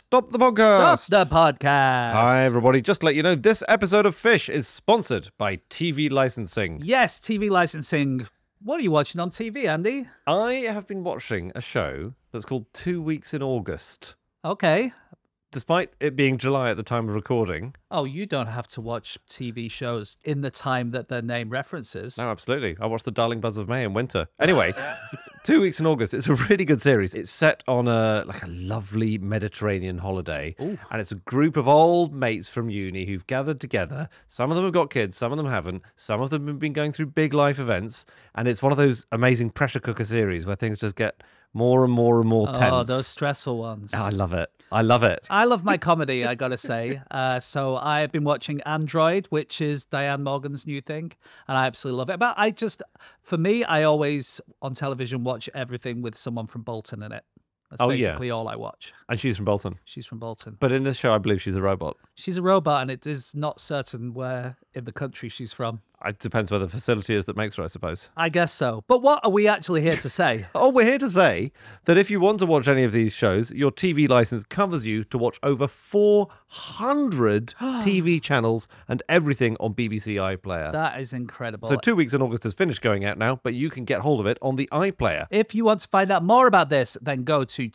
Stop the podcast. Stop the podcast. Hi, everybody. Just to let you know, this episode of Fish is sponsored by TV Licensing. Yes, TV licensing. What are you watching on TV, Andy? I have been watching a show that's called 2 Weeks in August. Okay. Despite it being July at the time of recording. Oh, you don't have to watch TV shows in the time that their name references. No, absolutely. I watched The Darling Buds of May in winter. Anyway, 2 Weeks in August. It's a really good series. It's set on a lovely Mediterranean holiday. Ooh. And it's a group of old mates from uni who've gathered together. Some of them have got kids, some of them haven't. Some of them have been going through big life events. And it's one of those amazing pressure cooker series where things just get more and more and more tense. Oh, those stressful ones. Oh, I love it. I love it. I love my comedy, I gotta say. So I've been watching Android, which is Diane Morgan's new thing, and I absolutely love it. But for me, I always on television watch everything with someone from Bolton in it. That's basically all I watch. And she's from Bolton. She's from Bolton. But in this show, I believe she's a robot. She's a robot, and it is not certain where in the country she's from. It depends where the facility is that makes her, I suppose. I guess so. But what are we actually here to say? Oh, we're here to say that if you want to watch any of these shows, your TV license covers you to watch over 400 TV channels and everything on BBC iPlayer. That is incredible. So 2 Weeks in August has finished going out now, but you can get hold of it on the iPlayer. If you want to find out more about this, then go to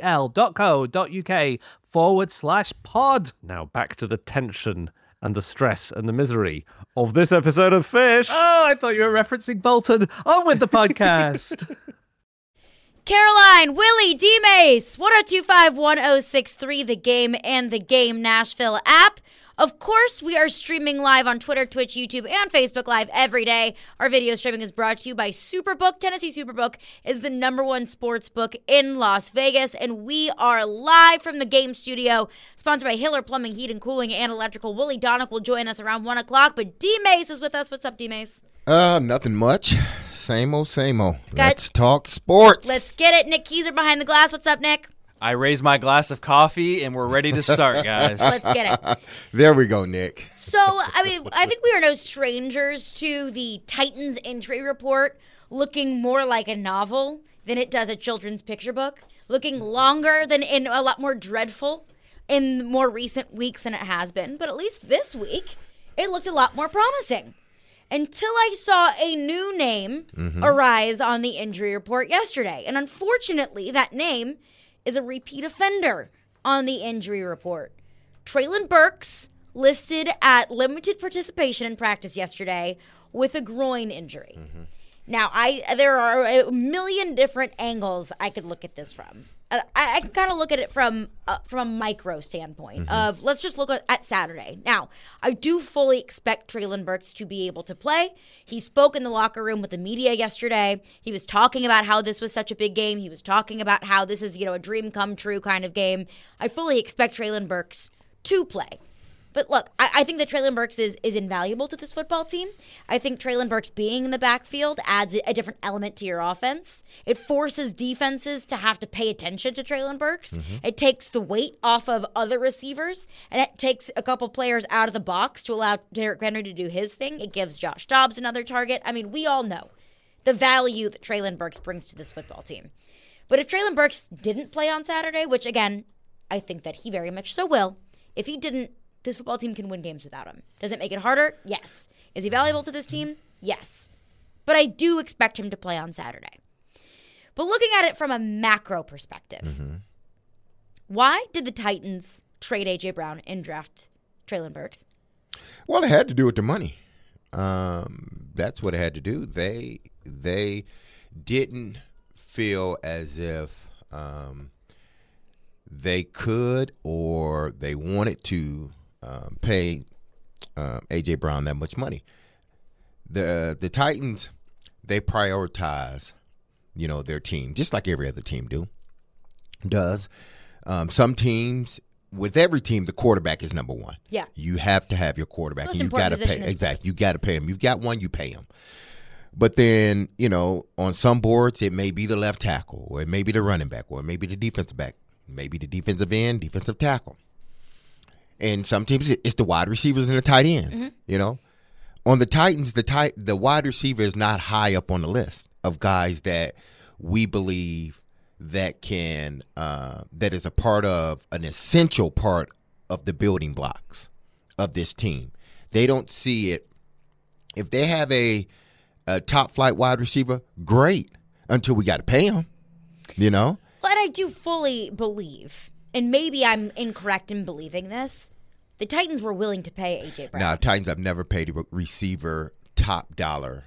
tvl.co.uk/pod. Now back to the tension and the stress and the misery of this episode of Fish. Oh, I thought you were referencing Bolton. On with the podcast. Caroline, Willie, D-Mace, 1025-1063, The Game and The Game Nashville app. Of course, we are streaming live on Twitter, Twitch, YouTube, and Facebook Live every day. Our video streaming is brought to you by Superbook. Tennessee Superbook is the #1 sports book in Las Vegas, and we are live from the Game Studio, sponsored by Hiller Plumbing, Heat and Cooling, and Electrical. Willie Donick will join us around 1 o'clock, but D-Mace is with us. What's up, D-Mace? Nothing much. Same old, same old. Let's talk sports. Let's get it. Nick Keyser behind the glass. What's up, Nick? I raised my glass of coffee, and we're ready to start, guys. Let's get it. There we go, Nick. So, I think we are no strangers to the Titans injury report looking more like a novel than it does a children's picture book, looking longer than in a lot more dreadful in more recent weeks than it has been. But at least this week, it looked a lot more promising. Until I saw a new name arise on the injury report yesterday. And unfortunately, that name is a repeat offender on the injury report. Treylon Burks listed at limited participation in practice yesterday with a groin injury. Now, there are a million different angles I could look at this from. I can kind of look at it from a micro standpoint of let's just look at Saturday. Now, I do fully expect Treylon Burks to be able to play. He spoke in the locker room with the media yesterday. He was talking about how this was such a big game. He was talking about how this is, a dream come true kind of game. I fully expect Treylon Burks to play. But look, I think that Treylon Burks is invaluable to this football team. I think Treylon Burks being in the backfield adds a different element to your offense. It forces defenses to have to pay attention to Treylon Burks. It takes the weight off of other receivers, and it takes a couple players out of the box to allow Derrick Henry to do his thing. It gives Josh Dobbs another target. I mean, we all know the value that Treylon Burks brings to this football team. But if Treylon Burks didn't play on Saturday, which, again, I think that he very much so will, if he didn't, this football team can win games without him. Does it make it harder? Yes. Is he valuable to this team? Yes. But I do expect him to play on Saturday. But looking at it from a macro perspective, why did the Titans trade A.J. Brown and draft Treylon Burks? Well, it had to do with the money. That's what it had to do. They didn't feel as if they could or they wanted to pay A.J. Brown that much money. The Titans, they prioritize, their team, just like every other team does. Some teams, with every team, the quarterback is number one. Yeah. You have to have your quarterback. Most And you got to pay. Exactly. You got to pay him. You've got one, you pay him. But then, on some boards, it may be the left tackle, or it may be the running back, or it may be the defensive back, maybe the defensive end, defensive tackle. And some teams, it's the wide receivers and the tight ends, On the Titans, the wide receiver is not high up on the list of guys that we believe that can that is a part of an essential part of the building blocks of this team. They don't see it. If they have a top flight wide receiver, great, until we got to pay him, you know? But I do fully believe, and maybe I'm incorrect in believing this, the Titans were willing to pay A.J. Brown. Now, Titans have never paid a receiver top dollar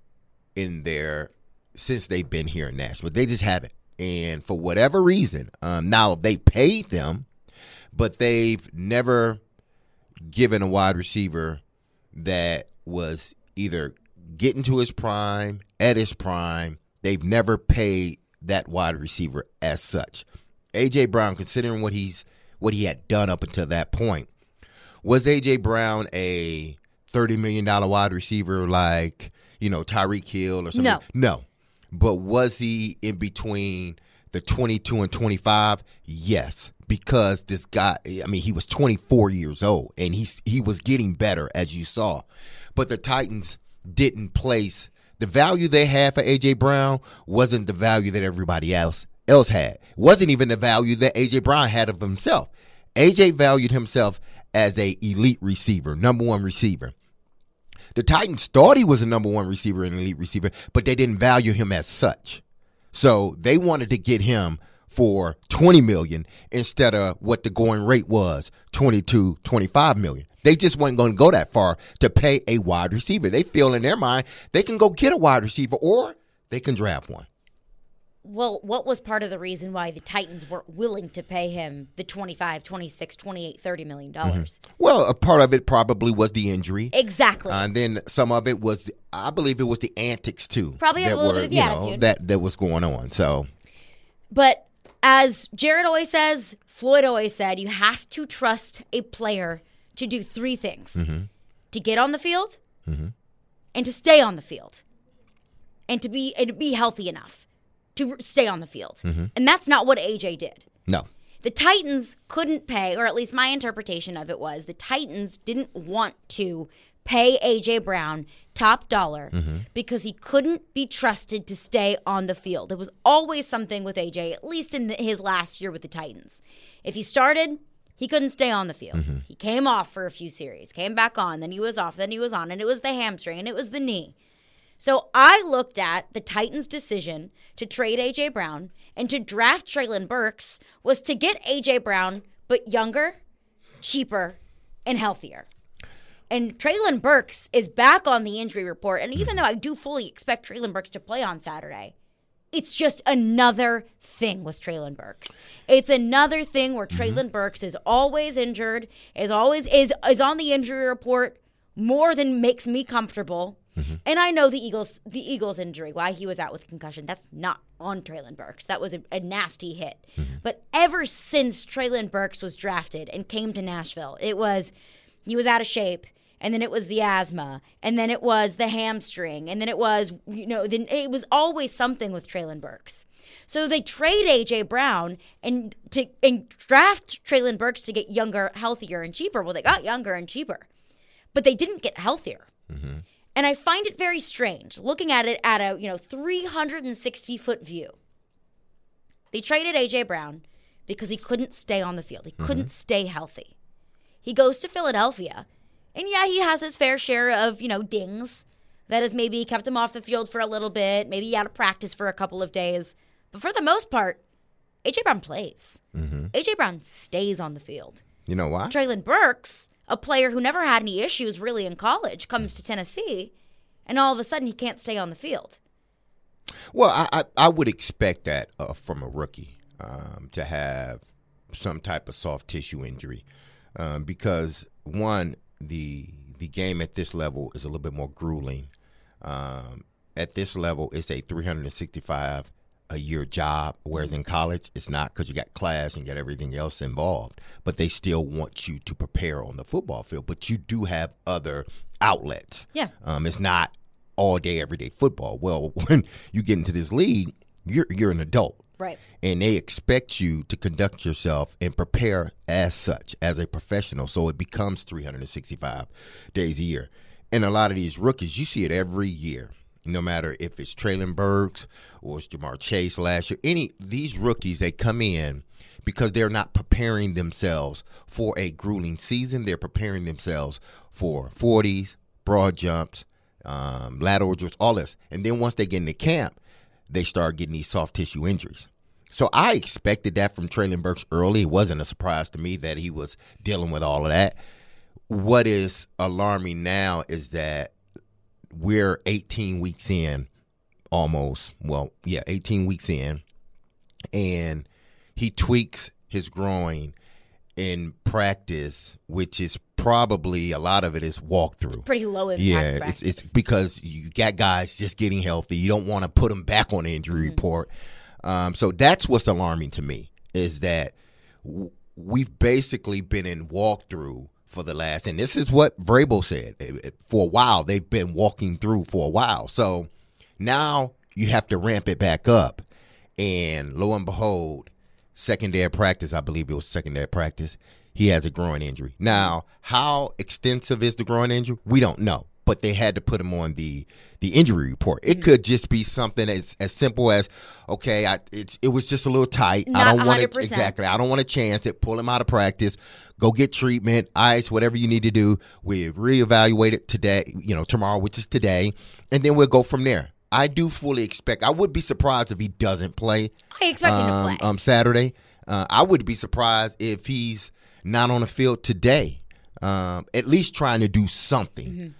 in their since they've been here in Nashville. They just haven't. And for whatever reason, now they paid them, but they've never given a wide receiver that was either getting to his prime, at his prime. They've never paid that wide receiver as such. A.J. Brown, considering what he had done up until that point, was A.J. Brown a $30 million wide receiver like, Tyreek Hill or something? No. But was he in between the 22 and 25? Yes, because this guy, he was 24 years old, and he was getting better, as you saw. But the Titans didn't place the value they had for A.J. Brown wasn't the value that everybody else had. Wasn't even the value that A.J. Brown had of himself. A.J. valued himself as a elite receiver, number one receiver. The Titans thought he was a number one receiver and elite receiver, but they didn't value him as such. So they wanted to get him for $20 million instead of what the going rate was, $22, $25 million. They just weren't going to go that far to pay a wide receiver. They feel in their mind they can go get a wide receiver or they can draft one. Well, what was part of the reason why the Titans weren't willing to pay him the $25, $26, $28, $30 million? Well, a part of it probably was the injury. Exactly. And then some of it was, I believe it was the antics too. Probably a little bit of the attitude. That was going on. So, but as Jared always says, Floyd always said, you have to trust a player to do three things. To get on the field, and to stay on the field, and to be healthy enough to stay on the field. And that's not what AJ did. No. The Titans couldn't pay, or at least my interpretation of it was, the Titans didn't want to pay A.J. Brown top dollar because he couldn't be trusted to stay on the field. It was always something with A.J., at least in his last year with the Titans. If he started, he couldn't stay on the field. He came off for a few series, came back on, then he was off, then he was on, and it was the hamstring, and it was the knee. So I looked at the Titans' decision to trade A.J. Brown and to draft Treylon Burks was to get A.J. Brown, but younger, cheaper, and healthier. And Treylon Burks is back on the injury report, and even though I do fully expect Treylon Burks to play on Saturday, it's just another thing with Treylon Burks. It's another thing where Treylon Burks is always injured, is always on the injury report more than makes me comfortable. And I know the Eagles injury, why he was out with concussion, that's not on Treylon Burks. That was a nasty hit. But ever since Treylon Burks was drafted and came to Nashville, he was out of shape. And then it was the asthma, and then it was the hamstring, and then it was, then it was always something with Treylon Burks. So they trade A.J. Brown and draft Treylon Burks to get younger, healthier, and cheaper. Well, they got younger and cheaper, but they didn't get healthier. And I find it very strange, looking at it at a 360-foot view. They traded A.J. Brown because he couldn't stay on the field. He couldn't stay healthy. He goes to Philadelphia. And yeah, he has his fair share of, dings that has maybe kept him off the field for a little bit. Maybe he had to practice for a couple of days. But for the most part, A.J. Brown plays. A.J. Brown stays on the field. You know why? Treylon Burks, a player who never had any issues really in college, comes to Tennessee, and all of a sudden he can't stay on the field. Well, I would expect that from a rookie to have some type of soft tissue injury because, one, the game at this level is a little bit more grueling. At this level, it's a 365-a-year job, whereas in college, it's not because you got class and you got everything else involved. But they still want you to prepare on the football field. But you do have other outlets. Yeah. It's not all day, everyday football. Well, when you get into this league, you're an adult. Right. And they expect you to conduct yourself and prepare as such, as a professional. So it becomes 365 days a year. And a lot of these rookies, you see it every year. No matter if it's Traylon Burks or it's Jamar Chase last year, these rookies, they come in because they're not preparing themselves for a grueling season. They're preparing themselves for 40s, broad jumps, lateral drills, all this. And then once they get into camp, they start getting these soft tissue injuries. So I expected that from Traylon Burks early. It wasn't a surprise to me that he was dealing with all of that. What is alarming now is that we're 18 weeks in almost. 18 weeks in. And he tweaks his groin in practice, which is probably a lot of it is walkthrough. Pretty low impact practice. It's because you got guys just getting healthy. You don't want to put them back on the injury report. So that's what's alarming to me is that we've basically been in walkthrough for the last, and this is what Vrabel said, for a while. They've been walking through for a while. So now you have to ramp it back up. And lo and behold, second day of practice, I believe it was second day of practice, he has a groin injury. Now, how extensive is the groin injury? We don't know. But they had to put him on the injury report. It could just be something as simple as, okay, it was just a little tight. Not I don't want 100%. to exactly. I don't want to chance it. Pull him out of practice. Go get treatment, ice, whatever you need to do. We reevaluate it today, tomorrow, which is today, and then we'll go from there. I do fully expect. I would be surprised if he doesn't play. I expect him to play Saturday. I would be surprised if he's not on the field today. At least trying to do something.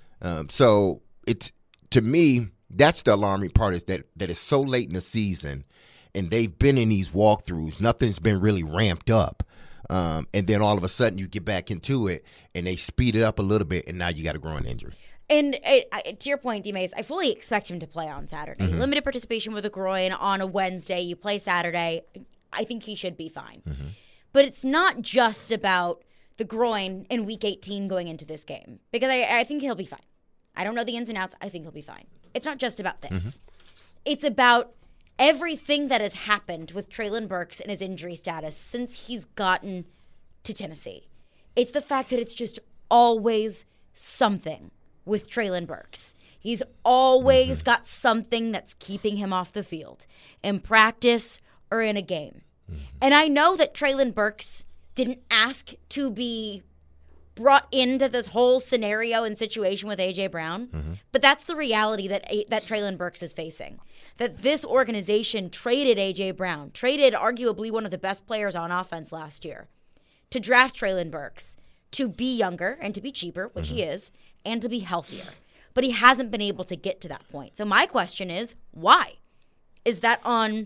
So it's, to me, that's the alarming part, is that it's so late in the season and they've been in these walkthroughs. Nothing's been really ramped up. And then all of a sudden you get back into it and they speed it up a little bit and now you got a groin injury. And to your point, D-Mace, I fully expect him to play on Saturday. Limited participation with a groin on a Wednesday. You play Saturday. I think he should be fine. But it's not just about the groin in Week 18 going into this game, because I think he'll be fine. I don't know the ins and outs. I think he'll be fine. It's not just about this. It's about everything that has happened with Traylon Burks and his injury status since he's gotten to Tennessee. It's the fact that it's just always something with Traylon Burks. He's always got something that's keeping him off the field in practice or in a game. And I know that Traylon Burks didn't ask to be brought into this whole scenario and situation with A.J. Brown, but that's the reality that Traylon Burks is facing. That this organization traded A.J. Brown, traded arguably one of the best players on offense last year, to draft Traylon Burks, to be younger and to be cheaper, which he is, and to be healthier. But he hasn't been able to get to that point. So my question is, why? Is that on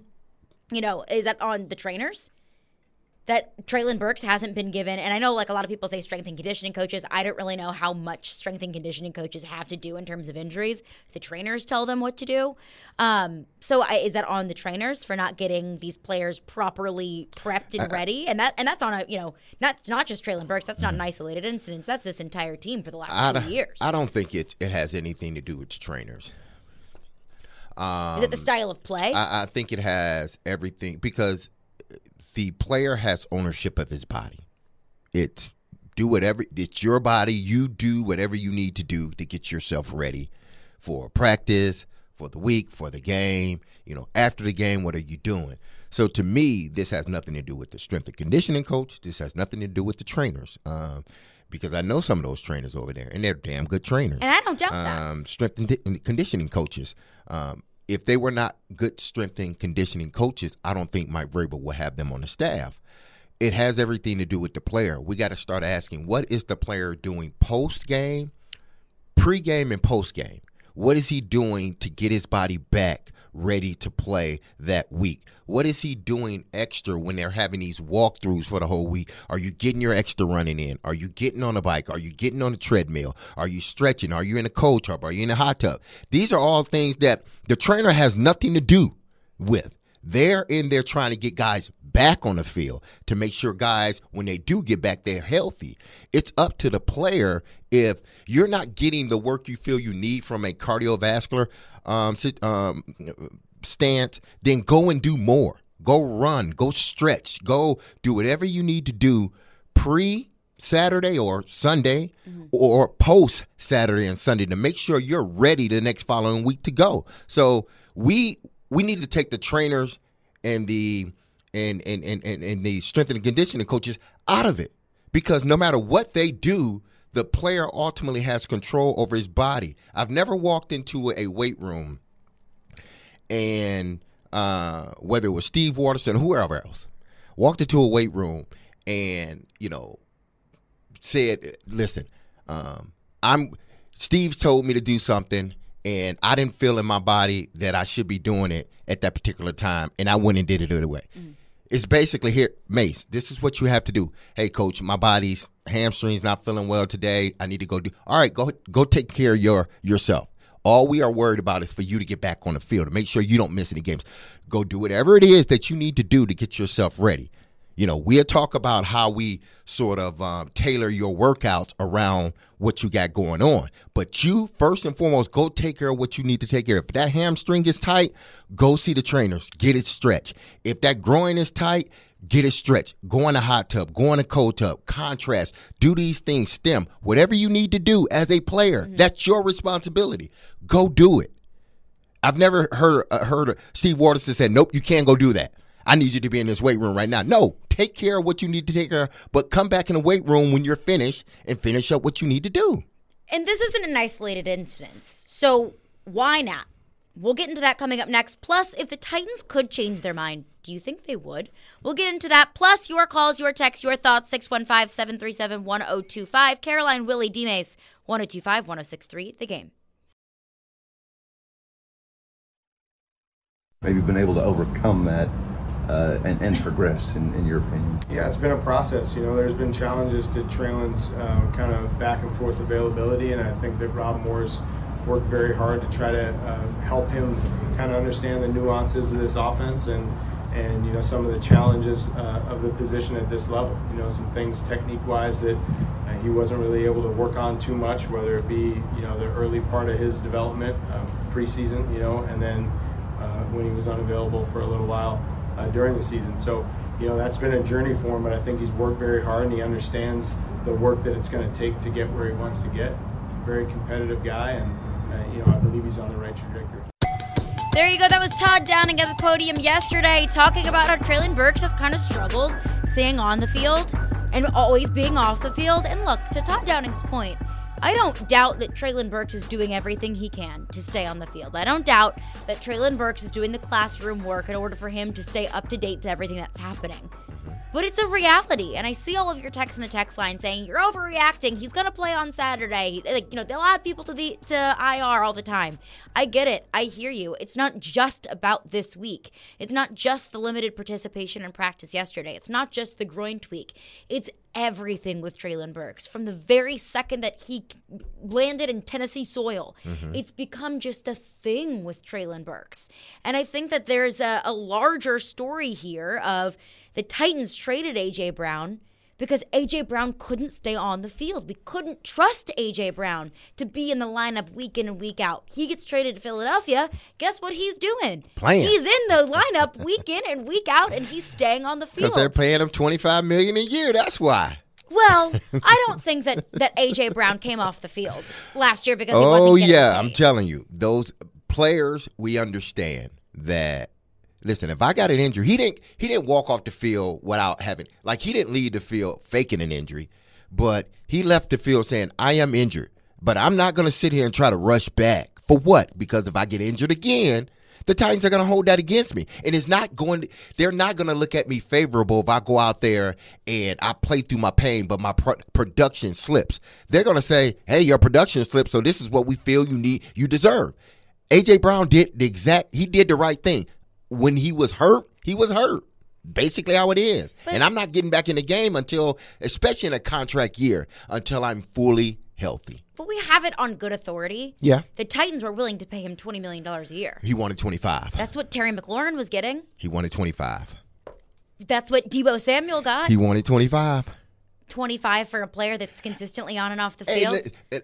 the trainers? That Traylon Burks hasn't been given, and I know like a lot of people say strength and conditioning coaches. I don't really know how much strength and conditioning coaches have to do in terms of injuries. The trainers tell them what to do. Is that on the trainers for not getting these players properly prepped and ready? And that's on not just Traylon Burks. That's not an isolated incident. That's this entire team for the last 2 years. I don't think it has anything to do with the trainers. Is it the style of play? I think it has everything, because the player has ownership of his body. It's your body. You do whatever you need to do to get yourself ready for practice, for the week, for the game. After the game, what are you doing? So to me, this has nothing to do with the strength and conditioning coach. This has nothing to do with the trainers. Because I know some of those trainers over there, and they're damn good trainers. And I don't doubt that. Strength and conditioning coaches. If they were not good strength and conditioning coaches, I don't think Mike Vrabel will have them on the staff. It has everything to do with the player. We got to start asking, what is the player doing post-game, pre-game, and post-game? What is he doing to get his body back ready to play that week? What is he doing extra when they're having these walkthroughs for the whole week? Are you getting your extra running in? Are you getting on a bike? Are you getting on a treadmill? Are you stretching? Are you in a cold tub? Are you in a hot tub? These are all things that the trainer has nothing to do with. They're in there trying to get guys back on the field to make sure guys, when they do get back, they're healthy. It's up to the player. If you're not getting the work you feel you need from a cardiovascular stance, then go and do more. Go run. Go stretch. Go do whatever you need to do pre Saturday or Sunday or post Saturday and Sunday to make sure you're ready the next following week to go. So we need to take the trainers and the strength and conditioning coaches out of it, because no matter what they do, the player ultimately has control over his body. I've never walked into a weight room and whether it was Steve Waterston or whoever else, walked into a weight room and, said, listen, Steve's told me to do something and I didn't feel in my body that I should be doing it at that particular time, and I went and did it anyway. It's basically, here, Mace, this is what you have to do. Hey, coach, my body's hamstring's not feeling well today. I need to go do. All right, go take care of yourself. All we are worried about is for you to get back on the field and make sure you don't miss any games. Go do whatever it is that you need to do to get yourself ready. We'll talk about how we sort of tailor your workouts around what you got going on. But you, first and foremost, go take care of what you need to take care of. If that hamstring is tight, go see the trainers. Get it stretched. If that groin is tight, get it stretched. Go in a hot tub. Go in a cold tub. Contrast. Do these things. Stem. Whatever you need to do as a player, that's your responsibility. Go do it. I've never heard Steve Waterston say, nope, you can't go do that. I need you to be in this weight room right now. No, take care of what you need to take care of, but come back in the weight room when you're finished and finish up what you need to do. And this isn't an isolated instance, so why not? We'll get into that coming up next. Plus, if the Titans could change their mind, do you think they would? We'll get into that. Plus, your calls, your texts, your thoughts, 615-737-1025. Caroline, Willie, D-Mace, 1025-1063, The Game. Maybe been able to overcome that and progress, in your opinion? Yeah, it's been a process. There's been challenges to Traylon's kind of back and forth availability, and I think that Rob Moore's worked very hard to try to help him kind of understand the nuances of this offense and some of the challenges of the position at this level. Some things technique-wise that he wasn't really able to work on too much, whether it be the early part of his development, preseason, and then when he was unavailable for a little while during the season. So, that's been a journey for him, but I think he's worked very hard and he understands the work that it's going to take to get where he wants to get. Very competitive guy, and I believe he's on the right trajectory. There you go. That was Todd Downing at the podium yesterday talking about how Treylon Burks has kind of struggled staying on the field and always being off the field. And look, to Todd Downing's point, I don't doubt that Treylon Burks is doing everything he can to stay on the field. I don't doubt that Treylon Burks is doing the classroom work in order for him to stay up to date to everything that's happening. But it's a reality, and I see all of your texts in the text line saying, you're overreacting, he's going to play on Saturday. They'll add people to IR all the time. I get it. I hear you. It's not just about this week. It's not just the limited participation in practice yesterday. It's not just the groin tweak. It's everything with Treylon Burks. From the very second that he landed in Tennessee soil, it's become just a thing with Treylon Burks. And I think that there's a larger story here of the Titans traded A.J. Brown because A.J. Brown couldn't stay on the field. We couldn't trust A.J. Brown to be in the lineup week in and week out. He gets traded to Philadelphia. Guess what he's doing? Playing. He's in the lineup week in and week out, and he's staying on the field. Because they're paying him $25 million a year. That's why. Well, I don't think that A.J. Brown came off the field last year because he wasn't getting paid. I'm telling you. Those players, we understand that. Listen, if I got an injury, he didn't walk off the field without having, like, he didn't leave the field faking an injury, but he left the field saying, I am injured, but I'm not going to sit here and try to rush back. For what? Because if I get injured again, the Titans are going to hold that against me. And they're not going to look at me favorable if I go out there and I play through my pain, but my production slips. They're going to say, hey, your production slipped, so this is what we feel you deserve. A.J. Brown did the right thing. When he was hurt, he was hurt. Basically how it is. And I'm not getting back in the game until, especially in a contract year, until I'm fully healthy. But we have it on good authority. Yeah. The Titans were willing to pay him $20 million a year. He wanted 25. That's what Terry McLaurin was getting. He wanted 25. That's what Deebo Samuel got. He wanted 25. 25 for a player that's consistently on and off the field.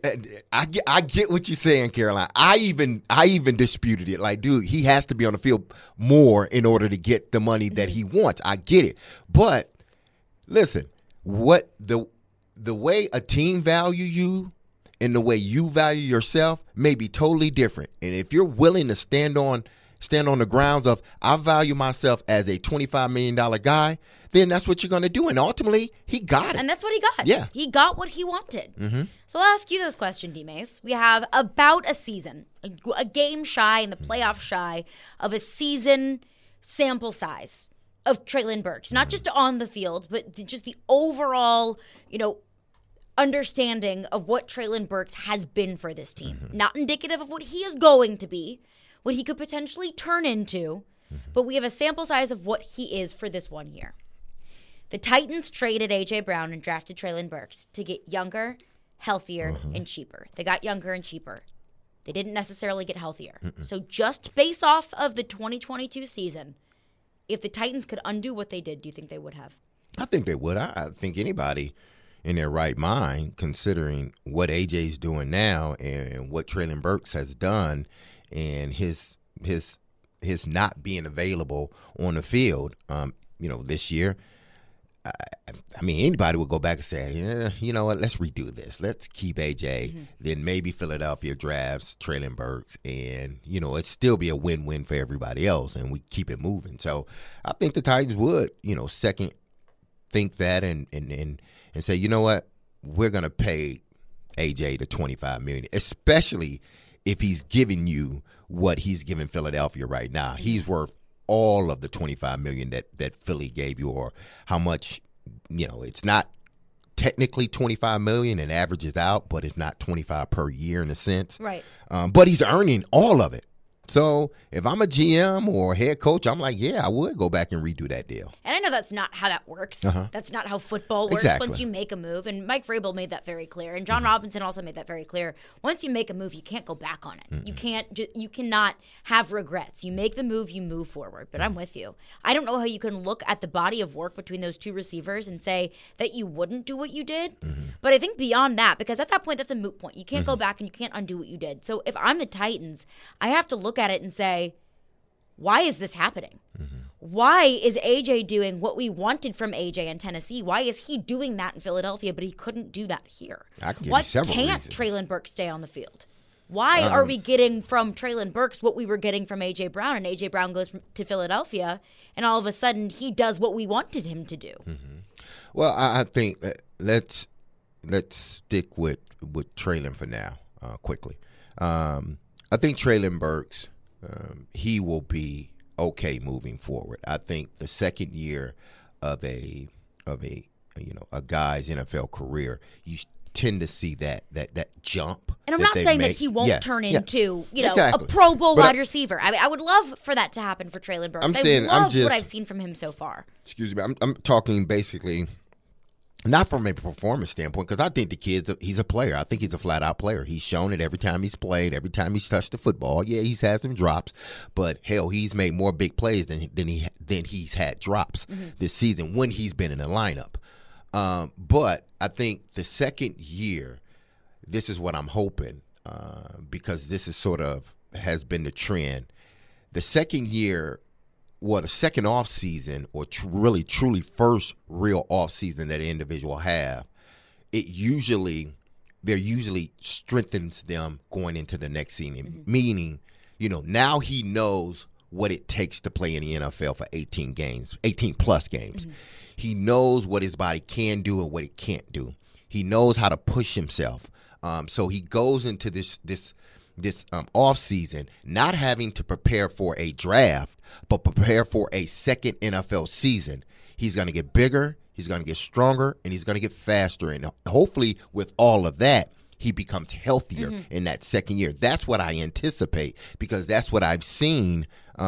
I get what you're saying, Caroline. I even disputed it. Like, dude, he has to be on the field more in order to get the money that he wants. I get it. But listen, what the the way a team value you and the way you value yourself may be totally different. And if you're willing to stand on the grounds of I value myself as a $25 million guy, then that's what you're going to do. And ultimately, he got it. And that's what he got. Yeah. He got what he wanted. Mm-hmm. So I'll ask you this question, D-Mace. We have about a season, a game shy and the playoff shy of a season sample size of Treylon Burks. Not just on the field, but just the overall, understanding of what Treylon Burks has been for this team. Mm-hmm. Not indicative of what he is going to be, what he could potentially turn into, but we have a sample size of what he is for this 1 year. The Titans traded A.J. Brown and drafted Treylon Burks to get younger, healthier, and cheaper. They got younger and cheaper. They didn't necessarily get healthier. So just based off of the 2022 season, if the Titans could undo what they did, do you think they would have? I think they would. I think anybody in their right mind, considering what A.J.'s doing now and what Treylon Burks has done and his not being available on the field, this year, I mean, anybody would go back and say, yeah, you know what, let's redo this. Let's keep A.J. Then maybe Philadelphia drafts Treylon Burks, and, it'd still be a win-win for everybody else, and we keep it moving. So I think the Titans would, second think that and say, you know what, we're going to pay A.J. the $25 million, especially if he's giving you what he's giving Philadelphia right now. He's worth all of the $25 million that Philly gave you, or how much, it's not technically $25 million and averages out, but it's not $25 per year in a sense. Right. But he's earning all of it. So if I'm a GM or a head coach, I'm like, yeah, I would go back and redo that deal. And I know that's not how that works. That's not how football works. Exactly. Once you make a move, and Mike Vrabel made that very clear, and John Robinson also made that very clear. Once you make a move, you can't go back on it. You cannot have regrets. You make the move, you move forward. But I'm with you. I don't know how you can look at the body of work between those two receivers and say that you wouldn't do what you did. But I think beyond that, because at that point, that's a moot point. You can't go back and you can't undo what you did. So if I'm the Titans, I have to look at it and say, why is this happening? Why is AJ doing what we wanted from AJ in Tennessee? Why is he doing that in Philadelphia, but he couldn't do that here? Why can't Treylon Burks stay on the field? Why are we getting from Treylon Burks what we were getting from AJ Brown, and AJ Brown goes to Philadelphia, and all of a sudden he does what we wanted him to do? Well, I think let's stick with Treylon for now, quickly. I think Treylon Burks, he will be okay moving forward. I think the second year of a guy's NFL career, you tend to see that jump. And I'm not saying that he won't turn into exactly. a Pro Bowl wide receiver. I mean, I would love for that to happen for Treylon Burks. I love what I've seen from him so far. Excuse me, I'm talking basically. Not from a performance standpoint, because I think the kid, he's a player. I think he's a flat-out player. He's shown it every time he's played, every time he's touched the football. Yeah, he's had some drops, but, hell, he's made more big plays than he's had drops this season when he's been in the lineup. But I think the second year, this is what I'm hoping, because this is sort of has been the trend. The second year, the second off season, or really truly first real off season that an individual have, there usually strengthens them going into the next season. Meaning, now he knows what it takes to play in the NFL for 18 plus games. He knows what his body can do and what it can't do. He knows how to push himself. So he goes into this off season not having to prepare for a draft, but prepare for a second NFL season. He's going to get bigger, he's going to get stronger, and he's going to get faster. And hopefully with all of that, he becomes healthier in that second year. That's what I anticipate, because that's what I've seen,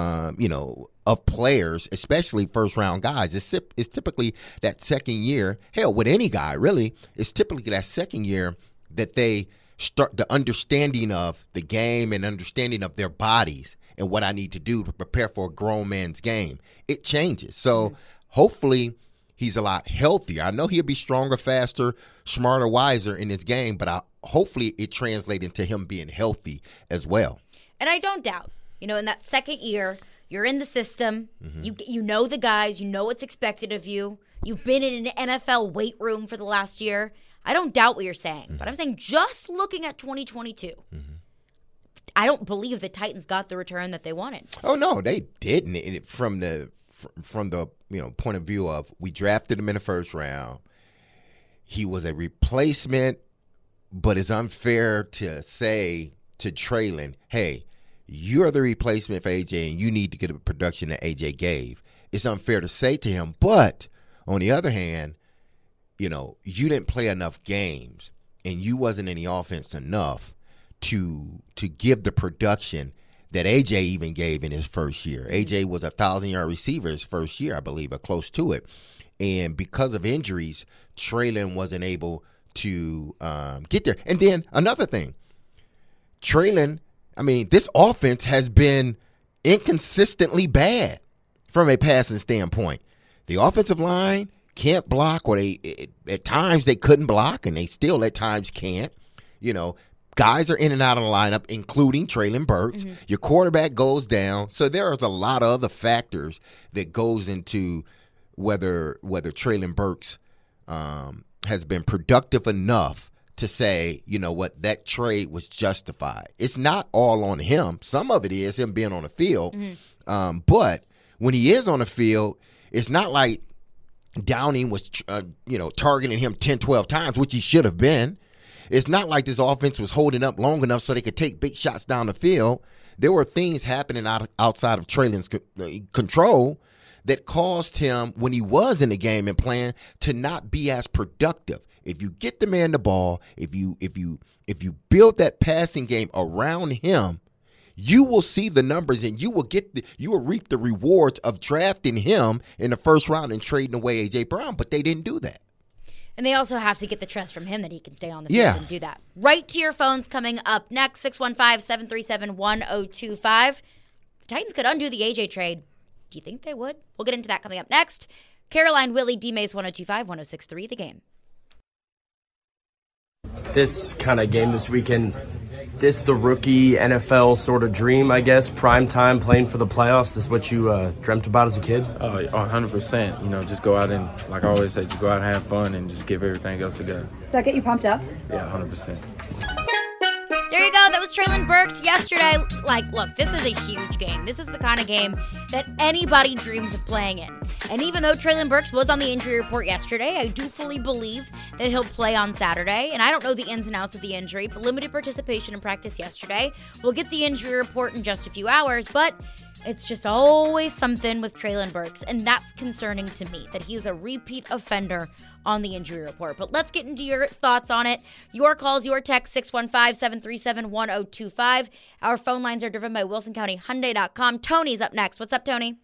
of players, especially first-round guys. It's typically that second year. Hell, with any guy, really, it's typically that second year that they start the understanding of the game and understanding of their bodies and what I need to do to prepare for a grown man's game. It changes. So hopefully he's a lot healthier. I know he'll be stronger, faster, smarter, wiser in his game, but hopefully it translates into him being healthy as well. And I don't doubt, in that second year, you're in the system. You know the guys. You know what's expected of you. You've been in an NFL weight room for the last year. I don't doubt what you're saying, but I'm saying just looking at 2022, I don't believe the Titans got the return that they wanted. Oh no, they didn't. From the point of view of, we drafted him in the first round. He was a replacement, but it's unfair to say to Treylon, hey, you're the replacement for AJ and you need to get the production that AJ gave. It's unfair to say to him, but on the other hand, you didn't play enough games and you wasn't in the offense enough to give the production that AJ even gave in his first year. AJ was a 1,000-yard receiver his first year, I believe, or close to it. And because of injuries, Treylon wasn't able to get there. And then another thing, Treylon, this offense has been inconsistently bad from a passing standpoint. The offensive line can't block, or at times they couldn't block, and they still at times can't. Guys are in and out of the lineup, including Treylon Burks. Your quarterback goes down. So there is a lot of other factors that goes into whether Treylon Burks has been productive enough to say, that trade was justified. It's not all on him. Some of it is him being on the field. But when he is on the field, it's not like Downing was, targeting him 10, 12 times, which he should have been. It's not like this offense was holding up long enough so they could take big shots down the field. There were things happening outside of Treylon's control that caused him, when he was in the game and playing, to not be as productive. If you get the man the ball, if you build that passing game around him, you will see the numbers and you will reap the rewards of drafting him in the first round and trading away A.J. Brown. But they didn't do that. And they also have to get the trust from him that he can stay on the field and do that. Right to your phones coming up next, 615-737-1025. The Titans could undo the AJ trade. Do you think they would? We'll get into that coming up next. Caroline, Willie, D-Mace, 1025, 1063, The Game. This kind of game this weekend, the rookie NFL sort of dream, I guess, prime time playing for the playoffs, is what you dreamt about as a kid? 100%. Just go out and, like I always say, just go out and have fun and just give everything else a go. Does that get you pumped up? Yeah, 100%. There you go. That was Treylon Burks yesterday. Look, this is a huge game. This is the kind of game that anybody dreams of playing in. And even though Treylon Burks was on the injury report yesterday, I do fully believe that he'll play on Saturday. And I don't know the ins and outs of the injury, but limited participation in practice yesterday. We'll get the injury report in just a few hours, but it's just always something with Treylon Burks, and that's concerning to me, that he's a repeat offender on the injury report. But let's get into your thoughts on it. Your calls, your text, 615-737-1025. Our phone lines are driven by WilsonCountyHyundai.com. Tony's up next. What's up, Tony?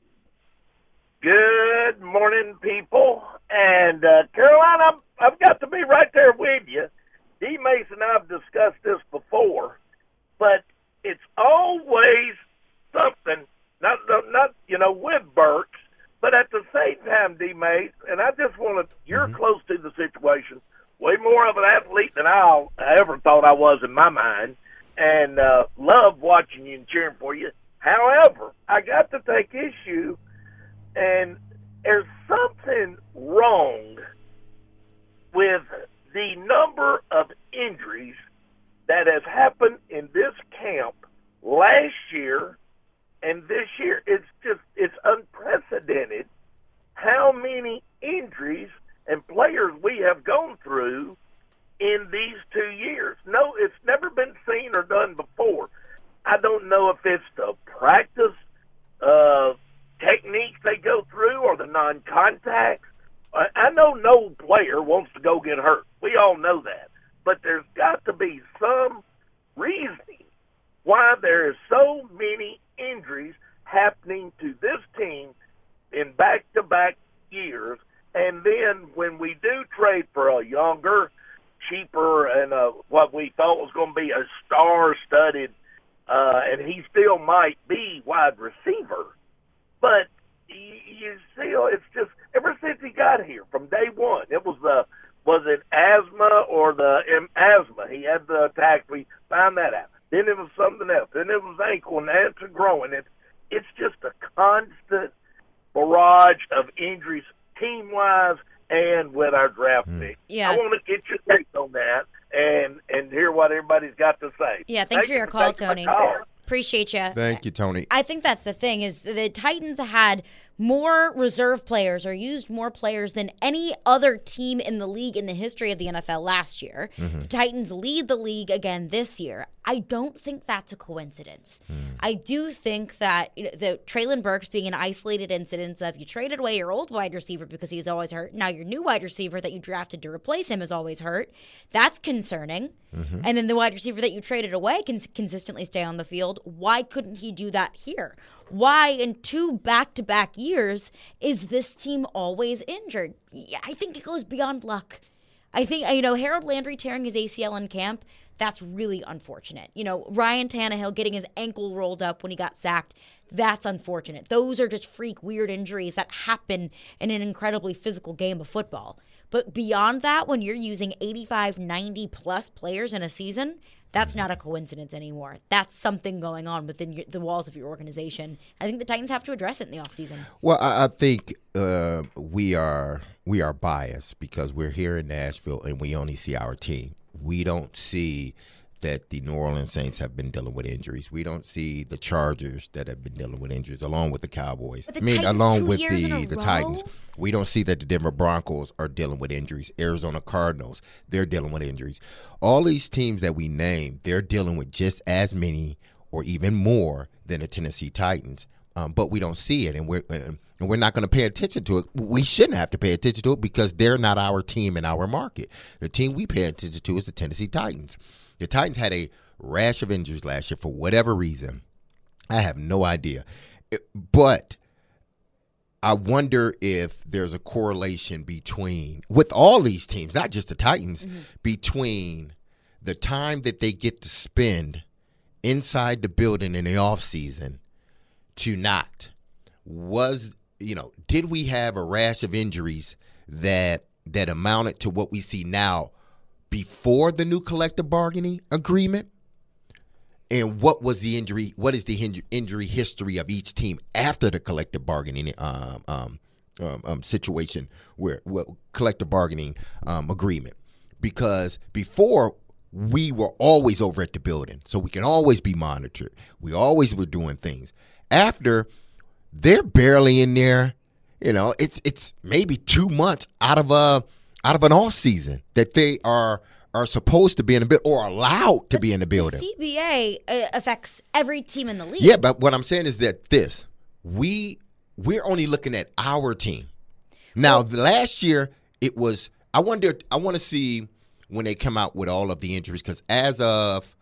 Good morning, people. And, Caroline, I've got to be right there with you. D-Mace and I have discussed this before, but it's always something, not with Burks, but at the same time, D-Mace, and I just want to, you're close to the situation, way more of an athlete than I ever thought I was in my mind, and love watching you and cheering for you. However, I got to take issue, and there's something wrong with the number of injuries that has happened in this camp last year and this year. It's unprecedented how many injuries and players we have gone through in these 2 years. No, it's never been seen or done before. I don't know if it's the practice techniques they go through or the non-contacts. I know no player wants to go get hurt. We all know that. But there's got to be some reasoning why there is so many injuries happening to this team in back-to-back years. And then when we do trade for a younger, cheaper, and what we thought was going to be a star-studded, and he still might be wide receiver, but you still, it's just, ever since he got here, from day one, it was was it asthma or the asthma? He had the attack. We found that out. Then it was something else. Then it was ankle, and that's growing. It's just a constant barrage of injuries, team-wise and with our draft pick. Yeah. I want to get your take on that and hear what everybody's got to say. Yeah, thanks for your call, Tony. Appreciate you. Thank you, Tony. I think that's the thing is the Titans had more reserve players or used more players than any other team in the league in the history of the NFL last year. The Titans lead the league again this year. I don't think that's a coincidence. I do think that the Treylon Burks being an isolated incident of you traded away your old wide receiver because he's always hurt. Now your new wide receiver that you drafted to replace him is always hurt. That's concerning. And then the wide receiver that you traded away can consistently stay on the field. Why couldn't he do that here? Why in 2 back-to-back years is this team always injured? I think it goes beyond luck. I think, Harold Landry tearing his ACL in camp, that's really unfortunate. Ryan Tannehill getting his ankle rolled up when he got sacked, that's unfortunate. Those are just freak, weird injuries that happen in an incredibly physical game of football. But beyond that, when you're using 85, 90-plus players in a season, that's not a coincidence anymore. That's something going on within the walls of your organization. I think the Titans have to address it in the offseason. Well, I think we are biased because we're here in Nashville and we only see our team. We don't see that the New Orleans Saints have been dealing with injuries. We don't see the Chargers that have been dealing with injuries, along with the Cowboys. Along with the Titans. We don't see that the Denver Broncos are dealing with injuries. Arizona Cardinals, they're dealing with injuries. All these teams that we named, they're dealing with just as many or even more than the Tennessee Titans. But we don't see it, and we're not going to pay attention to it. We shouldn't have to pay attention to it because they're not our team in our market. The team we pay attention to is the Tennessee Titans. The Titans had a rash of injuries last year for whatever reason. I have no idea. But I wonder if there's a correlation with all these teams, not just the Titans, between the time that they get to spend inside the building in the offseason to not. Did we have a rash of injuries that amounted to what we see now before the new collective bargaining agreement? And what was the injury? What is the injury history of each team after the collective bargaining situation, where collective bargaining agreement? Because before we were always over at the building, so we can always be monitored. We always were doing things. After, they're barely in there. It's maybe 2 months out of an off season that they are supposed to be in the building or allowed to be in the building. The CBA affects every team in the league. Yeah, but what I'm saying is that we're only looking at our team. Now, last year it was. I want to see when they come out with all of the injuries, because as of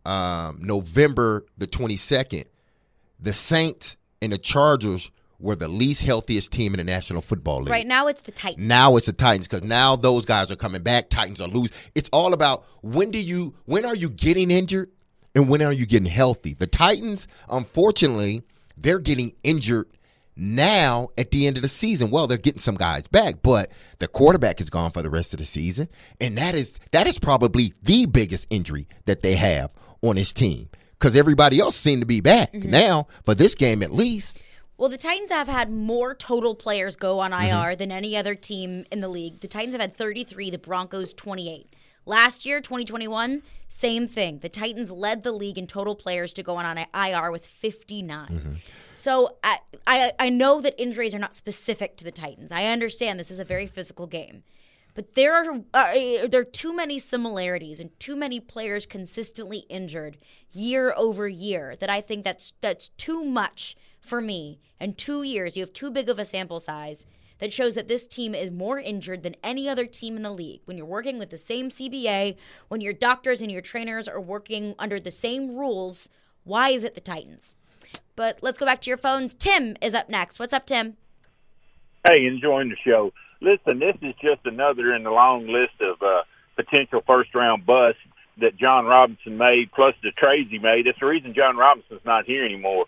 November the 22nd, the Saints and the Chargers were the least healthiest team in the National Football League. Right now it's the Titans. Now it's the Titans, because now those guys are coming back. Titans are losing. It's all about when are you getting injured and when are you getting healthy. The Titans, unfortunately, they're getting injured now at the end of the season. Well, they're getting some guys back, but the quarterback is gone for the rest of the season, and that is probably the biggest injury that they have on this team, because everybody else seemed to be back now for this game at least. Well, the Titans have had more total players go on IR than any other team in the league. The Titans have had 33, the Broncos 28. Last year, 2021, same thing. The Titans led the league in total players to go on IR with 59. So I know that injuries are not specific to the Titans. I understand this is a very physical game. But there are too many similarities and too many players consistently injured year over year that I think that's too much for me. In 2 years, you have too big of a sample size that shows that this team is more injured than any other team in the league. When you're working with the same CBA, when your doctors and your trainers are working under the same rules, why is it the Titans? But let's go back to your phones. Tim is up next. What's up, Tim? Hey, enjoying the show. Listen, this is just another in the long list of potential first-round busts that John Robinson made, plus the trades he made. It's the reason John Robinson's not here anymore.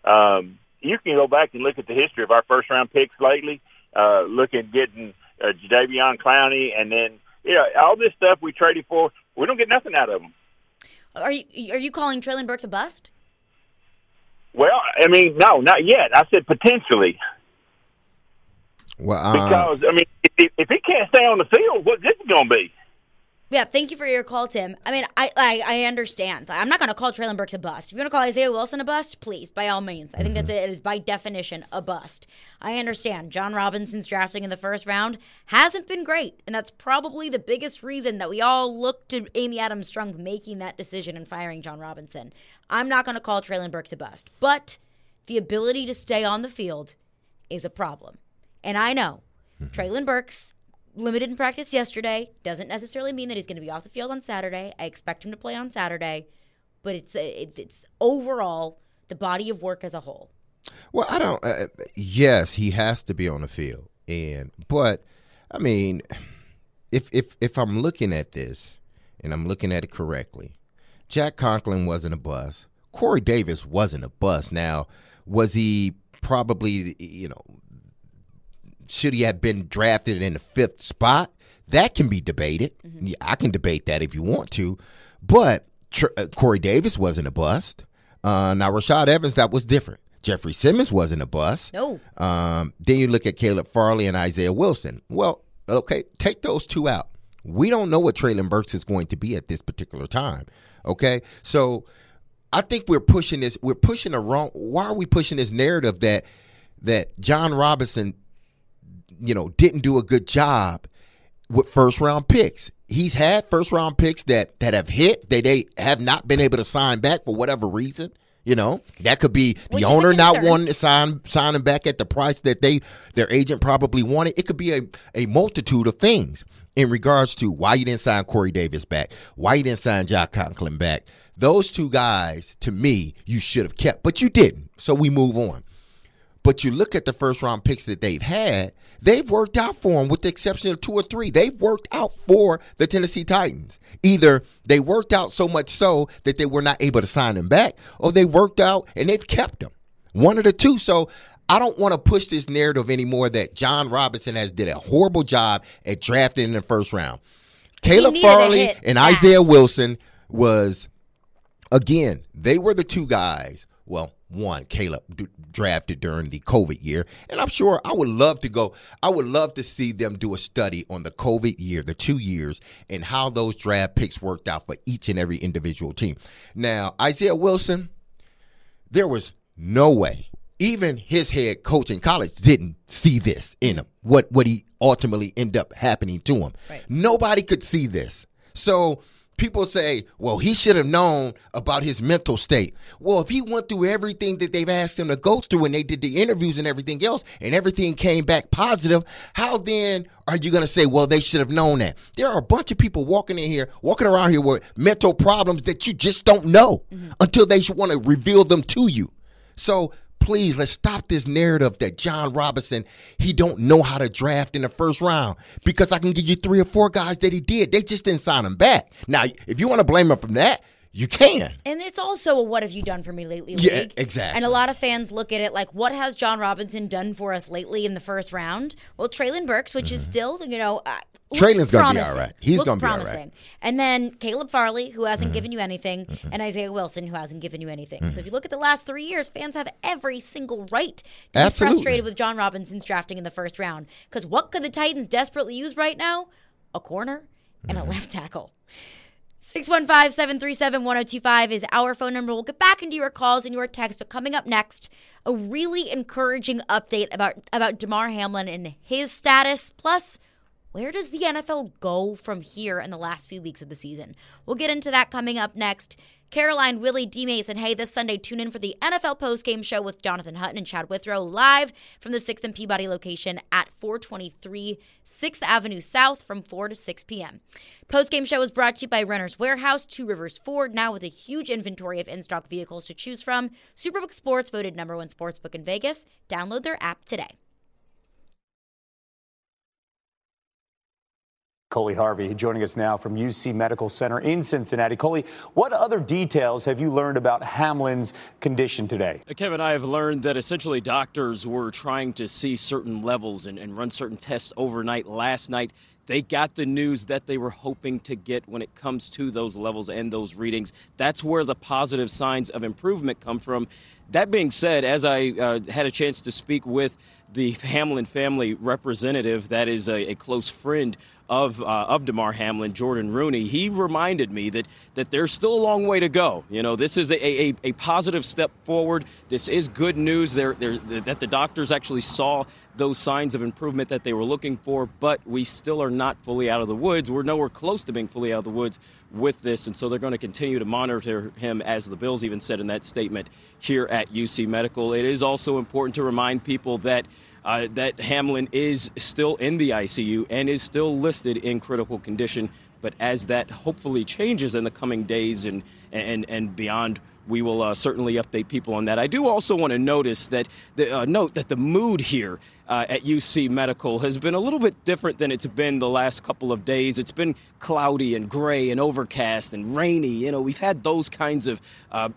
You can go back and look at the history of our first-round picks lately. Look at getting Jadeveon Clowney, and then all this stuff we traded for, we don't get nothing out of them. Are you calling Treylon Burks a bust? Well, I mean, no, not yet. I said potentially. Well, because, I mean, if he can't stay on the field, what good is it going to be? Yeah, thank you for your call, Tim. I mean, I understand. I'm not going to call Treylon Burks a bust. If you want to call Isaiah Wilson a bust, please, by all means. I think it is by definition a bust. I understand. John Robinson's drafting in the first round hasn't been great, and that's probably the biggest reason that we all look to Amy Adams Strunk making that decision and firing John Robinson. I'm not going to call Treylon Burks a bust, but the ability to stay on the field is a problem. And I know Treylon Burks, limited in practice yesterday, doesn't necessarily mean that he's going to be off the field on Saturday. I expect him to play on Saturday, but it's overall the body of work as a whole. Well, I don't. Yes, he has to be on the field, but I mean, if I'm looking at this and I'm looking at it correctly, Jack Conklin wasn't a bust. Corey Davis wasn't a bust. Now, was he probably, should he have been drafted in the 5th spot? That can be debated. Yeah, I can debate that if you want to. But Corey Davis wasn't a bust. Now, Rashad Evans, that was different. Jeffrey Simmons wasn't a bust. No. Then you look at Caleb Farley and Isaiah Wilson. Well, okay, take those two out. We don't know what Treylon Burks is going to be at this particular time. Okay? So I think we're pushing this. We're pushing the wrong. Why are we pushing this narrative that John Robinson didn't do a good job with first-round picks? He's had first-round picks that have hit. They have not been able to sign back for whatever reason. That could be the owner not wanting to sign him back at the price that their agent probably wanted. It could be a multitude of things in regards to why you didn't sign Corey Davis back, why you didn't sign Jack Conklin back. Those two guys, to me, you should have kept, but you didn't. So we move on. But you look at the first-round picks that they've had, they've worked out for them with the exception of 2 or 3. They've worked out for the Tennessee Titans. Either they worked out so much so that they were not able to sign them back, or they worked out and they've kept them. One of the two. So I don't want to push this narrative anymore that John Robinson did a horrible job at drafting in the first round. Caleb Farley and Isaiah Wilson was, again, they were the two guys. Well, one, Caleb drafted during the COVID year. And I'm sure I would love to see them do a study on the COVID year, the 2 years, and how those draft picks worked out for each and every individual team. Now, Isaiah Wilson, there was no way. Even his head coach in college didn't see this in him, what he ultimately ended up happening to him. Right. Nobody could see this. So people say, well, he should have known about his mental state. Well, if he went through everything that they've asked him to go through and they did the interviews and everything else and everything came back positive, how then are you going to say, well, they should have known that? There are a bunch of people walking around here with mental problems that you just don't know until they want to reveal them to you. So please, let's stop this narrative that John Robinson, he don't know how to draft in the first round, because I can give you 3 or 4 guys that he did. They just didn't sign him back. Now, if you want to blame him from that, you can. And it's also a what have you done for me lately league. Yeah, exactly. And a lot of fans look at it like, what has John Robinson done for us lately in the first round? Well, Treylon Burks, which is still, Treylon's going to be all right. He's going to be all right. And then Caleb Farley, who hasn't given you anything, and Isaiah Wilson, who hasn't given you anything. So if you look at the last 3 years, fans have every single right to be frustrated with John Robinson's drafting in the first round. Because what could the Titans desperately use right now? A corner and a left tackle. 615-737-1025 is our phone number. We'll get back into your calls and your texts, but coming up next, a really encouraging update about Damar Hamlin and his status, plus where does the NFL go from here in the last few weeks of the season? We'll get into that coming up next. Caroline, Willie, D. Mason, hey, this Sunday, tune in for the NFL postgame show with Jonathan Hutton and Chad Withrow live from the 6th and Peabody location at 423 6th Avenue South from 4 to 6 p.m. Postgame show is brought to you by Renter's Warehouse, Two Rivers Ford, now with a huge inventory of in-stock vehicles to choose from. Superbook Sports, voted #1 sportsbook in Vegas. Download their app today. Coley Harvey joining us now from UC Medical Center in Cincinnati. Coley, what other details have you learned about Hamlin's condition today? Kevin, I have learned that essentially doctors were trying to see certain levels and run certain tests overnight last night. they got the news that they were hoping to get when it comes to those levels and those readings. That's where the positive signs of improvement come from. That being said, as I had a chance to speak with the Hamlin family representative, that is a close friend of Damar Hamlin, Jordan Rooney, he reminded me that there's still a long way to go. You know, this is a positive step forward. This is good news that the doctors actually saw those signs of improvement that they were looking for, but we still are not fully out of the woods. We're nowhere close to being fully out of the woods with this, and so they're going to continue to monitor him, as the Bills even said in that statement here at UC Medical. It is also important to remind people that that Hamlin is still in the ICU and is still listed in critical condition. But as that hopefully changes in the coming days and beyond, we will certainly update people on that. I do also want to note that the mood here at UC Medical has been a little bit different than it's been the last couple of days. It's been cloudy and gray and overcast and rainy. You know, we've had those kinds of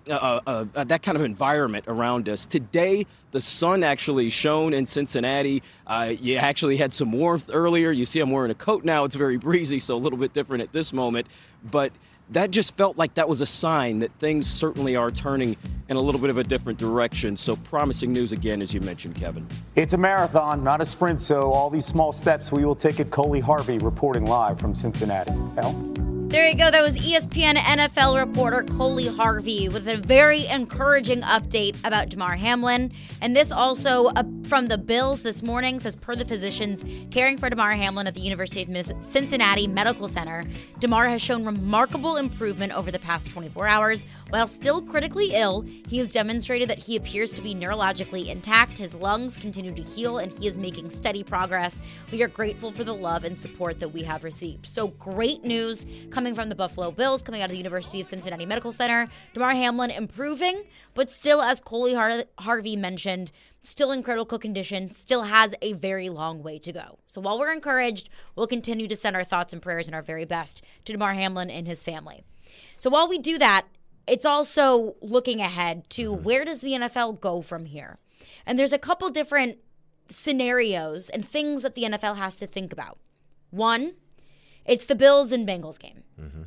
that kind of environment around us. Today, the sun actually shone in Cincinnati. You actually had some warmth earlier. You see I'm wearing a coat now. It's very breezy, so a little bit different at this moment. But that just felt like that was a sign that things certainly are turning in a little bit of a different direction. So promising news again, as you mentioned, Kevin. It's a marathon, not a sprint, so all these small steps we will take it. Coley Harvey reporting live from Cincinnati. There you go. That was ESPN NFL reporter Coley Harvey with a very encouraging update about Damar Hamlin. And this also from the Bills this morning says, per the physicians caring for Damar Hamlin at the University of Cincinnati Medical Center, Damar has shown remarkable improvement over the past 24 hours. While still critically ill, he has demonstrated that he appears to be neurologically intact. His lungs continue to heal, and he is making steady progress. We are grateful for the love and support that we have received. So great news coming from the Buffalo Bills, coming out of the University of Cincinnati Medical Center. Damar Hamlin improving, but still, as Coley Harvey mentioned, still in critical condition, still has a very long way to go. So while we're encouraged, we'll continue to send our thoughts and prayers and our very best to Damar Hamlin and his family. So while we do that, it's also looking ahead to where does the NFL go from here? And there's a couple different scenarios and things that the NFL has to think about. One, it's the Bills and Bengals game. Mm-hmm.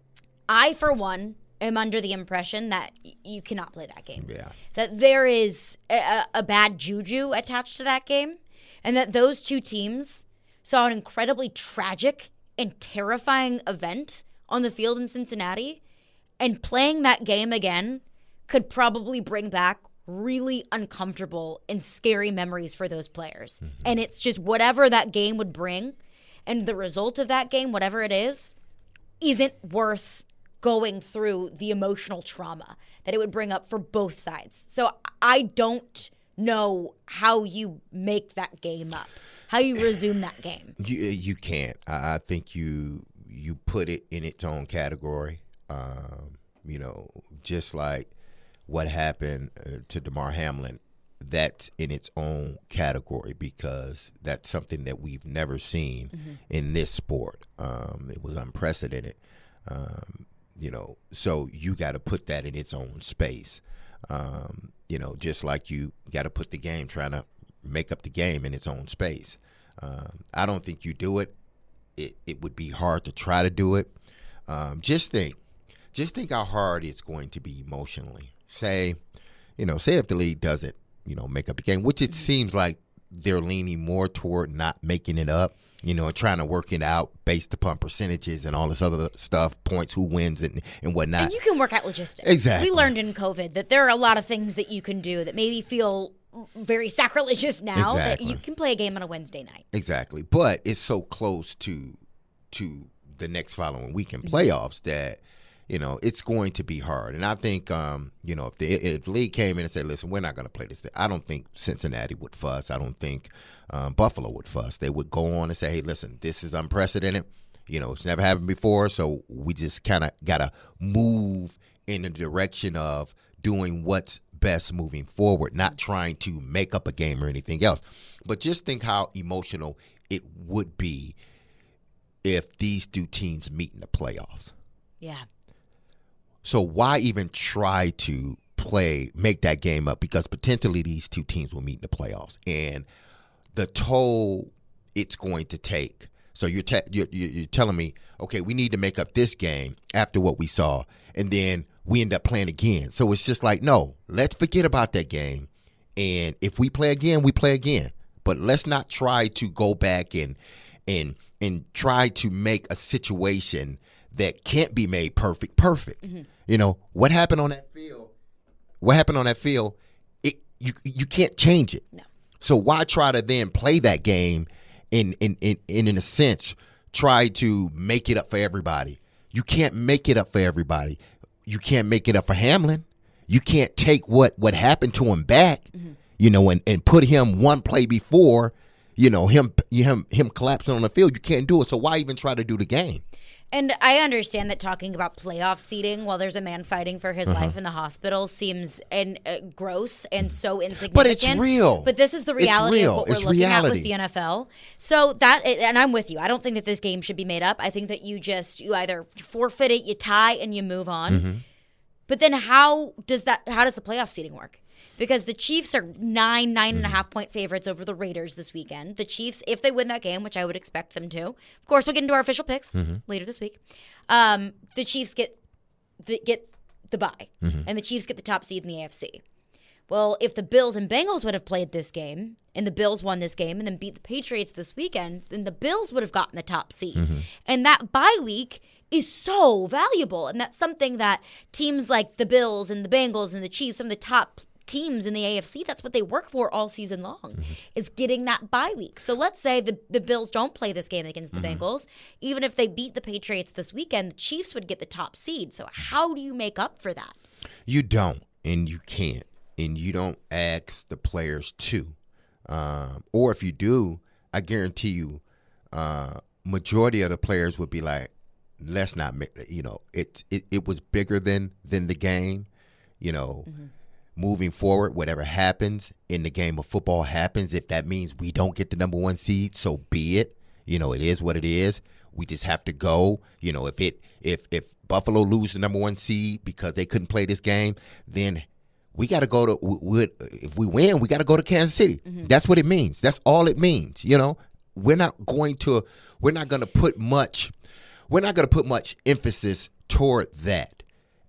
I, for one, am under the impression that you cannot play that game. Yeah. That there is a bad juju attached to that game, and that those two teams saw an incredibly tragic and terrifying event on the field in Cincinnati, and playing that game again could probably bring back really uncomfortable and scary memories for those players. Mm-hmm. And it's just whatever that game would bring, and the result of that game, whatever it is, isn't worth going through the emotional trauma that it would bring up for both sides. So I don't know how you make that game up, how you resume that game. You can't. I think you put it in its own category. Just like what happened to Damar Hamlin, that's in its own category because that's something that we've never seen in this sport. It was unprecedented. So you got to put that in its own space. Just like you got to put the game, trying to make up the game in its own space. I don't think you do it. It would be hard to try to do it. Just think how hard it's going to be emotionally. Say if the league doesn't, make up the game, which it seems like they're leaning more toward not making it up, trying to work it out based upon percentages and all this other stuff, points, who wins and whatnot. And you can work out logistics. Exactly. We learned in COVID that there are a lot of things that you can do that maybe feel very sacrilegious now that you can play a game on a Wednesday night. Exactly. But it's so close to the next following weekend playoffs that, it's going to be hard. And I think, if the league came in and said, listen, we're not going to play this, I don't think Cincinnati would fuss. I don't think Buffalo would fuss. They would go on and say, hey, listen, this is unprecedented. It's never happened before, so we just kind of got to move in the direction of doing what's best moving forward, not trying to make up a game or anything else. But just think how emotional it would be if these two teams meet in the playoffs. Yeah. So why even try to make that game up? Because potentially these two teams will meet in the playoffs. And the toll it's going to take. So you're telling me, okay, we need to make up this game after what we saw, and then we end up playing again. So it's just like, no, let's forget about that game. And if we play again, we play again. But let's not try to go back and try to make a situation that can't be made perfect. Mm-hmm. You know, what happened on that field? You can't change it. No. So why try to then play that game in a sense, try to make it up for everybody? You can't make it up for everybody. You can't make it up for Hamlin. You can't take what happened to him back, you know, and put him one play before, you know, him collapsing on the field. You can't do it. So why even try to do the game? And I understand that talking about playoff seeding while there's a man fighting for his life in the hospital seems gross and so insignificant. But it's real. But this is the reality of what we're looking at with the NFL. So and I'm with you. I don't think that this game should be made up. I think that you either forfeit it, you tie, and you move on. Mm-hmm. But then how does the playoff seeding work? Because the Chiefs are 9.5 point favorites over the Raiders this weekend. The Chiefs, if they win that game, which I would expect them to, of course, we'll get into our official picks later this week. The Chiefs get the bye, and the Chiefs get the top seed in the AFC. Well, if the Bills and Bengals would have played this game, and the Bills won this game, and then beat the Patriots this weekend, then the Bills would have gotten the top seed. And that bye week is so valuable, and that's something that teams like the Bills and the Bengals and the Chiefs, some of the top teams in the AFC, that's what they work for all season long, is getting that bye week. So let's say the Bills don't play this game against the Bengals. Even if they beat the Patriots this weekend, the Chiefs would get the top seed. So how do you make up for that? You don't, and you can't, and you don't ask the players to. Or if you do, I guarantee you, majority of the players would be like, let's not make, you know, it was bigger than the game, you know. Moving forward, whatever happens in the game of football happens. If that means we don't get the number one seed, so be it. You know, it is what it is. We just have to go. You know, if Buffalo lose the number one seed because they couldn't play this game, then we got to go to. If we win, we got to go to Kansas City. That's what it means. That's all it means. You know, we're not going to put much emphasis toward that.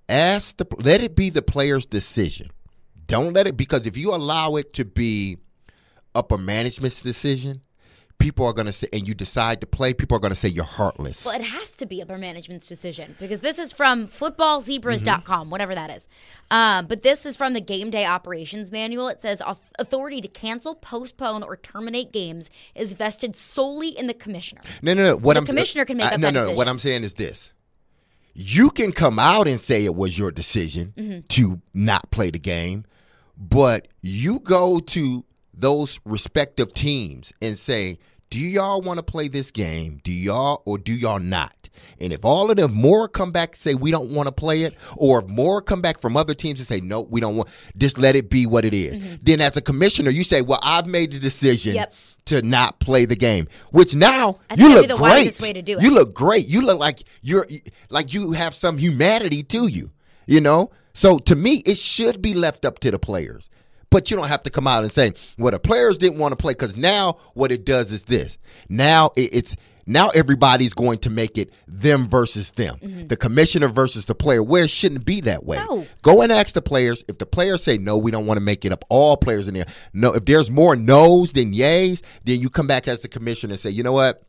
Let it be the player's decision. Don't let it, because if you allow it to be upper management's decision, people are going to say, and you decide to play, people are going to say you're heartless. Well, it has to be upper management's decision, because this is from footballzebras.com, whatever that is. But this is from the Game Day Operations Manual. It says authority to cancel, postpone, or terminate games is vested solely in the commissioner. No. The commissioner can make up that decision. No. What I'm saying is this. You can come out and say it was your decision to not play the game, but you go to those respective teams and say, do y'all want to play this game? Do y'all or do y'all not? And if all of them more come back and say we don't want to play it, or if more come back from other teams and say, no, we don't want, just let it be what it is. Then as a commissioner, you say, well, I've made the decision to not play the game, which now you look great. Wisest way to do it. You look great. You look like you have some humanity to you, you know? So to me, it should be left up to the players. But you don't have to come out and say, well, the players didn't want to play, because now what it does is this. Now now everybody's going to make it them versus them, the commissioner versus the player, where it shouldn't be that way. No. Go and ask the players. If the players say, no, we don't want to make it up, all players in there. No, if there's more no's than yays, then you come back as the commissioner and say, you know what?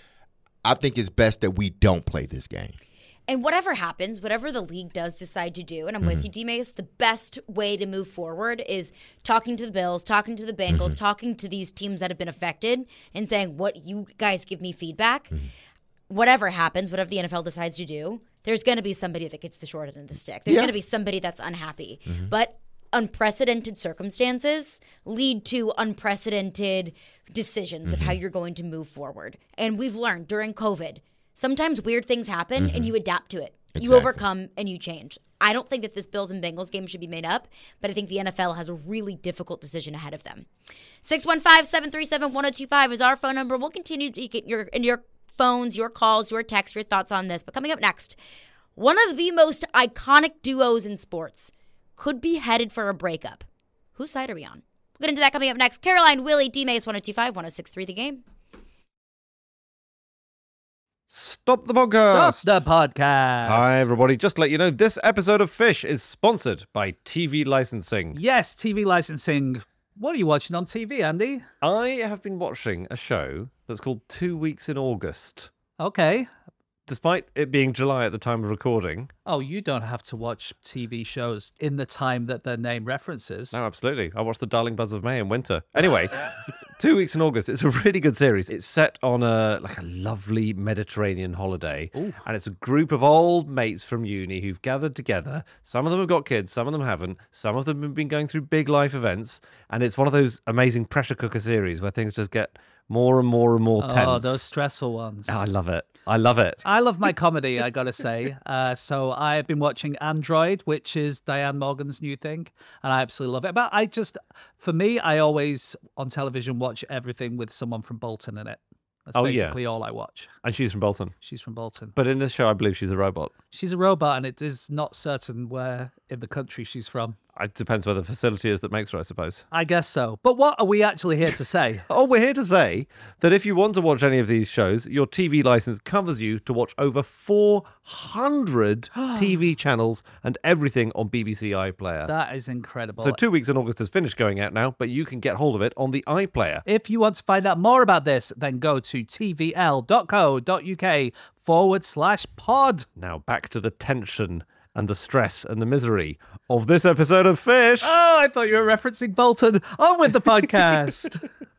I think it's best that we don't play this game. And whatever happens, whatever the league does decide to do, and I'm with you, D-Mace, the best way to move forward is talking to the Bills, talking to the Bengals, talking to these teams that have been affected and saying, what, you guys give me feedback. Whatever happens, whatever the NFL decides to do, there's going to be somebody that gets the short end of the stick. There's going to be somebody that's unhappy. But unprecedented circumstances lead to unprecedented decisions of how you're going to move forward. And we've learned during COVID, sometimes weird things happen and you adapt to it. Exactly. You overcome and you change. I don't think that this Bills and Bengals game should be made up, but I think the NFL has a really difficult decision ahead of them. 615-737-1025 is our phone number. We'll continue to get your phones, your calls, your texts, your thoughts on this. But coming up next, one of the most iconic duos in sports could be headed for a breakup. Whose side are we on? We'll get into that coming up next. Caroline, Willie, D-Mace, 1025, 1063 The Game. Stop the podcast. Stop the podcast. Hi, everybody. Just to let you know, this episode of Fish is sponsored by TV Licensing. Yes, TV licensing. What are you watching on TV, Andy? I have been watching a show that's called 2 Weeks in August. Okay. Despite it being July at the time of recording. Oh, you don't have to watch TV shows in the time that their name references. No, absolutely. I watched The Darling Buzz of May in winter. Anyway, 2 Weeks in August. It's a really good series. It's set on a lovely Mediterranean holiday. Ooh. And it's a group of old mates from uni who've gathered together. Some of them have got kids, some of them haven't. Some of them have been going through big life events. And it's one of those amazing pressure cooker series where things just get more and more and more tense. Oh, those stressful ones. Oh, I love it. I love it. I love my comedy, I gotta say. So I've been watching Android, which is Diane Morgan's new thing, and I absolutely love it. But for me, I always on television watch everything with someone from Bolton in it. That's basically all I watch. And she's from Bolton. She's from Bolton. But in this show, I believe she's a robot. She's a robot, and it is not certain where in the country she's from. It depends where the facility is that makes her, I suppose. I guess so. But what are we actually here to say? Oh, we're here to say that if you want to watch any of these shows, your TV license covers you to watch over 400 TV channels and everything on BBC iPlayer. That is incredible. So 2 Weeks in August has finished going out now, but you can get hold of it on the iPlayer. If you want to find out more about this, then go to tvl.co.uk/pod. Now back to the tension and the stress and the misery of this episode of Fish. Oh, I thought you were referencing Bolton. On with the podcast.